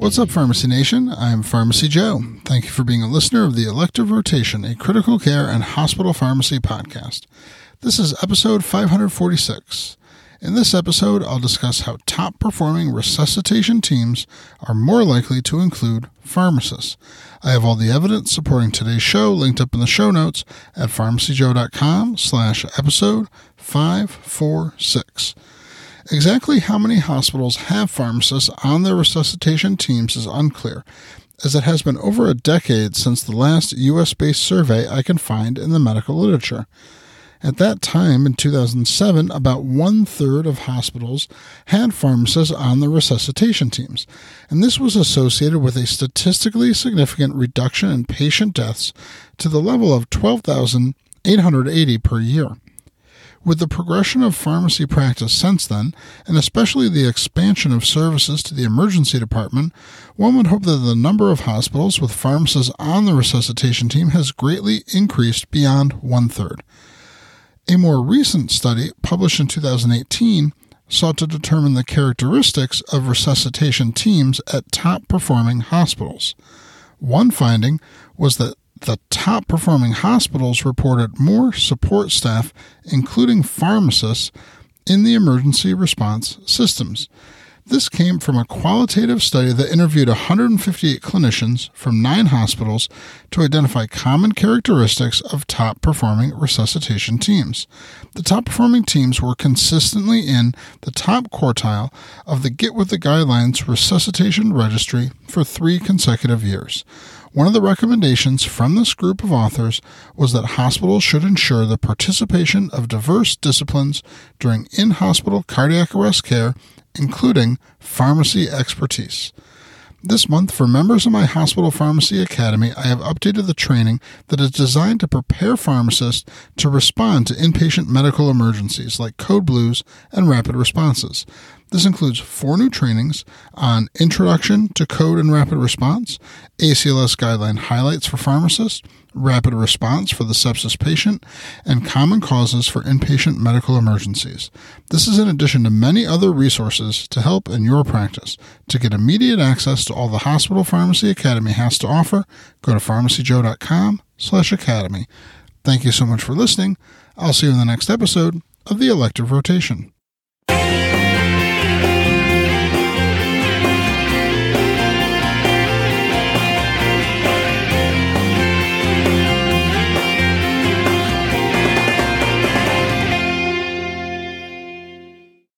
What's up, Pharmacy Nation? I'm Pharmacy Joe. Thank you for being a listener of the Elective Rotation, a critical care and hospital pharmacy podcast. This is episode 546. In this episode, I'll discuss how top-performing resuscitation teams are more likely to include pharmacists. I have all the evidence supporting today's show linked up in the show notes at pharmacyjoe.com/episode 546. Exactly how many hospitals have pharmacists on their resuscitation teams is unclear, as it has been over a decade since the last U.S.-based survey I can find in the medical literature. At that time, in 2007, about one-third of hospitals had pharmacists on the resuscitation teams, and this was associated with a statistically significant reduction in patient deaths to the level of 12,880 per year. With the progression of pharmacy practice since then, and especially the expansion of services to the emergency department, one would hope that the number of hospitals with pharmacists on the resuscitation team has greatly increased beyond one-third. A more recent study, published in 2018, sought to determine the characteristics of resuscitation teams at top-performing hospitals. One finding was that the top-performing hospitals reported more support staff, including pharmacists, in the emergency response systems. This came from a qualitative study that interviewed 158 clinicians from 9 hospitals to identify common characteristics of top-performing resuscitation teams. The top-performing teams were consistently in the top quartile of the Get With the Guidelines Resuscitation Registry for 3 consecutive years. One of the recommendations from this group of authors was that hospitals should ensure the participation of diverse disciplines during in-hospital cardiac arrest care, including pharmacy expertise. This month, for members of my Hospital Pharmacy Academy, I have updated the training that is designed to prepare pharmacists to respond to inpatient medical emergencies like code blues and rapid responses. This includes 4 new trainings on Introduction to Code and Rapid Response, ACLS Guideline Highlights for Pharmacists, Rapid Response for the Sepsis Patient, and Common Causes for Inpatient Medical Emergencies. This is in addition to many other resources to help in your practice. To get immediate access to all the Hospital Pharmacy Academy has to offer, go to pharmacyjoe.com/academy. Thank you so much for listening. I'll see you in the next episode of the Elective Rotation.